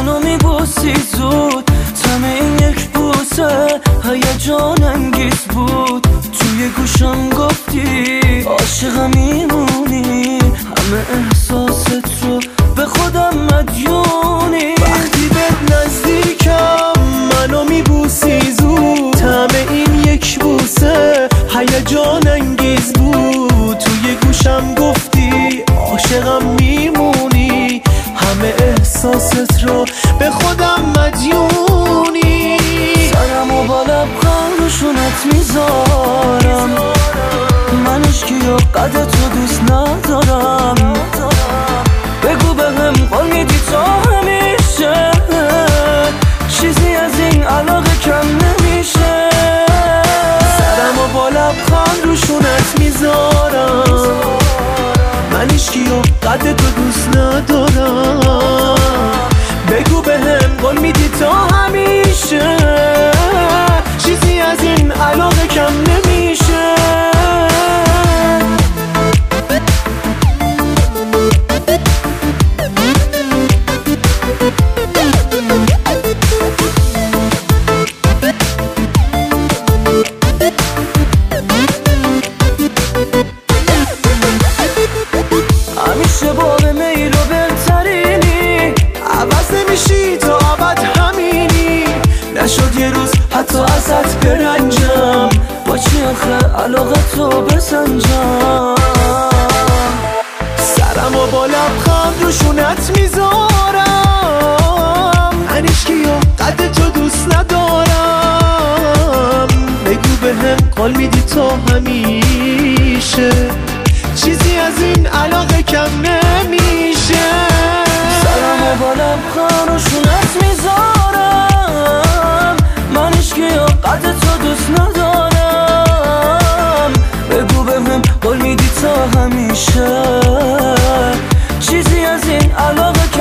منو میبوسی زود، تم این یک بوسه هیجان انگیز بود. توی گوشم گفتی عاشقم میمونی، همه احساست رو به خودم مدیونی. وقتی به نزدیکم منو میبوسی زود، تم این یک بوسه هیجان انگیز بود. توی گوشم گفتی عاشقم میمونی، همه احساست رو به خودم مدیونی. سرمو با لبخند روشونت میذارم، من عشقی و قد تو دوست ندارم. بگو بهم قول میدی تا همیشه، چیزی از این علاقه کم نمیشه. سرمو با لبخند روشونت میذارم، من عشقی و قد تو دوست ندارم. بگو بهم قول میدی تا همیشه، چیزی از این علاقه کم نمیشه. همیشه با میل و بهترینی، عوض نمیشی تا ابد همینی. نشد یه روز حتی ازت برنجم، با چی آخه علاقه تو بسنجم. سرمو با لبخند روشونت میذارم، من عشقی و قد تو دوست ندارم. بگو بهم قول میدی تا همیشه، چیزی از این علاقه کم نمیشه. سرمو با لبخند روشونت میذارم، من عشقی و قد تو دوست ندارم. بگو بهم قول میدی تا همیشه، چیزی از این علاقه کم